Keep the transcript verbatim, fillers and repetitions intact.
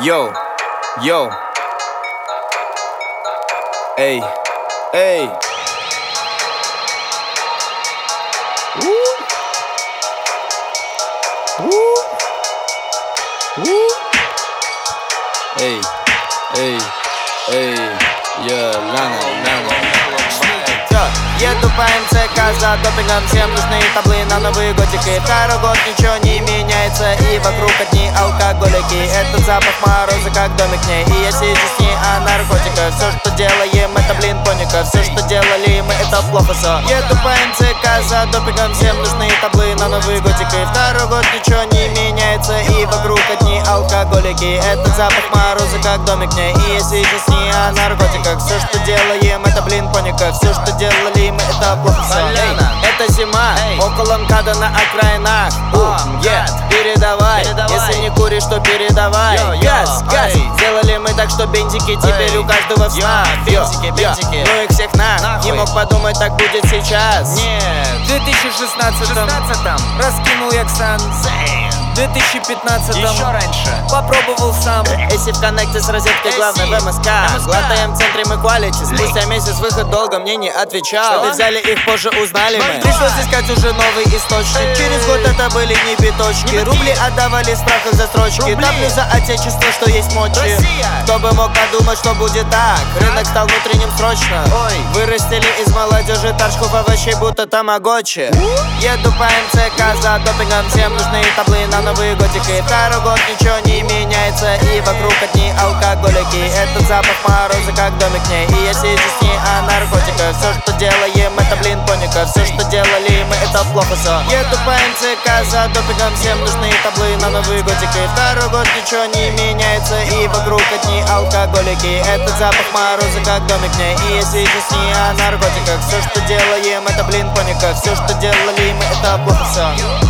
Йоу, йоу. Эй, эй. У. У. У. Эй, эй, эй. Я, Лана, Лана. Еду по МЦК за допингом, всем нужны таблы на Новый годик. И второй год ничего не меняется, и вокруг одни алкоголики. Этот запах мороза, как домик в ней, и я сижу с ней о наркотиках. Все, что делаем, это, блин, поника. Все, что делали мы, это плохо все. Еду по МЦК за допингом, всем нужны таблы на Новый годик. И второй год ничего не меняется, и вокруг одни алкоголики. Этот запах мороза, как домик в ней, и я сижу с ней о наркотиках. Все, что делаем, это, блин, поника. Все, что делали мы, это плохо все. Это зима, эй. Около МКАДа на окраинах. uh, yeah. Передавай, передавай, если не куришь, то передавай. Йо, йо, газ, газ, эй. Сделали мы так, что бензики теперь эй. У каждого в снах. Бензики, бензики, ну их всех на. Не мог подумать, так будет сейчас. Нет. В две тысячи шестнадцатом раскинул я ксан. В две тысячи пятнадцатом еще раньше попробовал сам. Если в коннекте с розеткой, главное в МСК. Глотаем в центре мы quality. Спустя месяц выход долго мне не отвечал. Что взяли их позже, узнали мы. Пришлось искать уже новый источник. Через год это были не биточки. Рубли отдавали в страхах за строчки. Топлю за отечество, что есть мочи. Кто бы мог подумать, что будет так. Рынок стал внутренним срочно. Вырастили из молодежи торчков овощей, будто тамагочи. Еду по МЦК за допингом, всем нужны таблы на Новый годик. И второй год ничего не меняется, и вокруг одни алкоголики. Этот запах мороза, как домик в ней, и я сижу с ней о наркотиках. Все, что делаем, это, блин, поника. Все, что делали мы, это плохо все. Еду по МЦК за допингом, всем нужны таблы на Новый годик. И второй год ничего не меняется, и вокруг одни алкоголики. Этот запах мороза, как домик в ней, и я сижу с ней о наркотиках. Все, что делаем, это, блин, поника. Все, что делали мы, это плохо все.